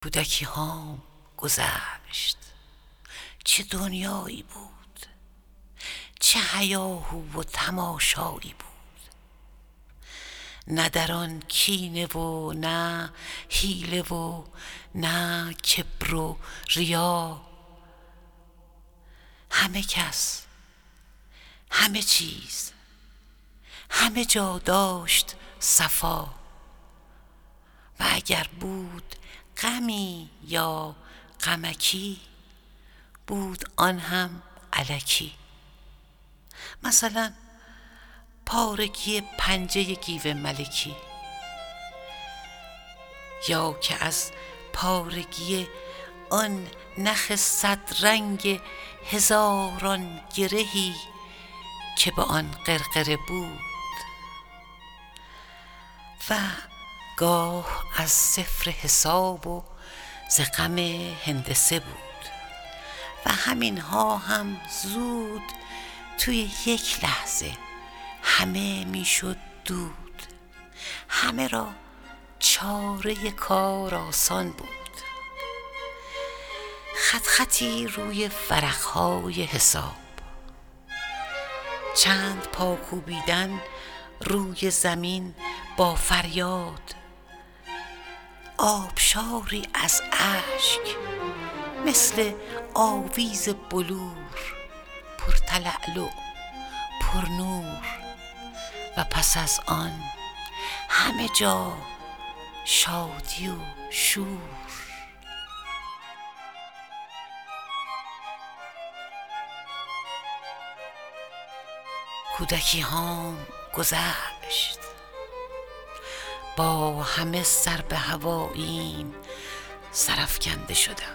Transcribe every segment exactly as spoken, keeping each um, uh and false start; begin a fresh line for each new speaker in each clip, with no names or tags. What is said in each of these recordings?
کودکی هام گذشت، چه دنیایی بود، چه هیاهو و تماشایی بود. نه در آن کینه و نه حیله و نه کبر و ریا. همه کس، همه چیز، همه جا داشت صفا. و اگر بود غمی یا غمکی، بود آن هم الکی. مثلا پارگی پنجه گیو ملکی، یا که از پارگی آن نخ صد رنگ هزاران گرهی که به آن قرقره بود. و گاه از صفر حساب و ز غم هندسه بود. و همینها هم زود توی یک لحظه همه میشد دود. همه را چاره کار آسان بود. خط خطی روی ورقهای حساب، چند پا کوبیدن روی زمین با فریاد، آبشاری از اشک مثل آویز بلور، پر تلألؤ پر نور. و پس از آن همه جا شادی و شور. کودکی هام گذشت، با همه سر به هواییم سرافکنده شدم.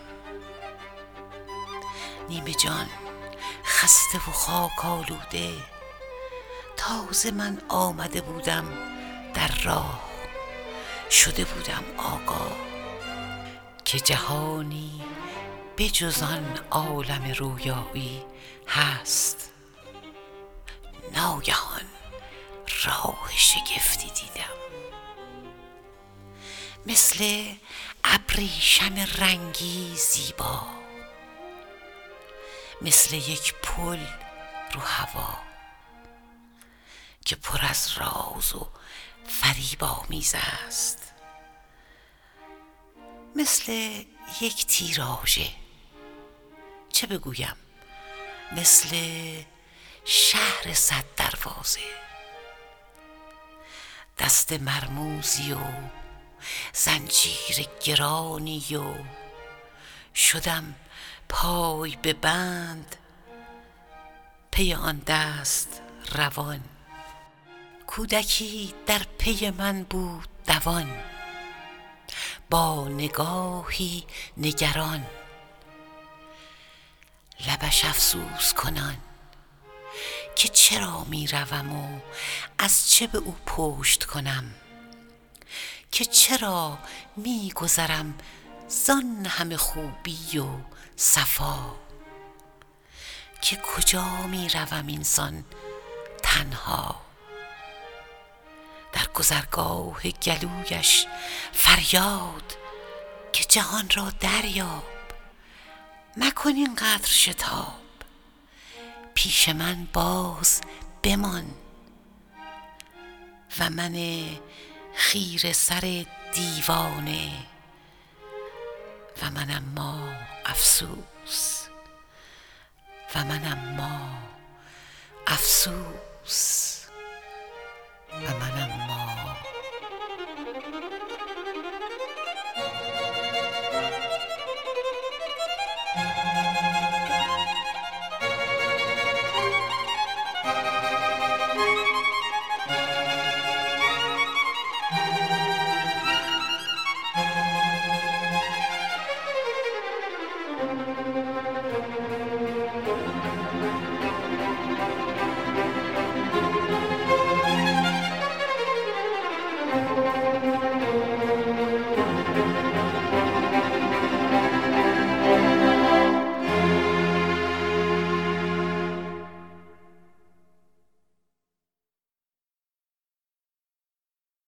نیمه جان خسته و خاک آلوده، تازه من آمده بودم در راه. شده بودم آگاه که جهانی به جز آن عالم رویایی هست. ناگهان راه شگفتی دیدم، مثل ابریشم رنگی زیبا، مثل یک پل رو هوا که پر از راز و فریب آمیز است. مثل یک تیراژه، چه بگویم، مثل شهر صد دروازه. دست مرموزی و زنجیر گرانی و شدم پای به بند پی آن دست روان. کودکی در پی من بود دوان، با نگاهی نگران، لبش افسوس کنان که چرا می روم و از چه به او پشت کنم، که چرا می گذرم زان همه خوبی و صفا، که کجا می روم اینسان تنها. در گذرگاه گلویش فریاد که جهان را دریاب، مکن اینقدر شتاب، پیش من باز بمان. و من خیره سر دیوانه، و من اما افسوس، و من اما افسوس، و من اما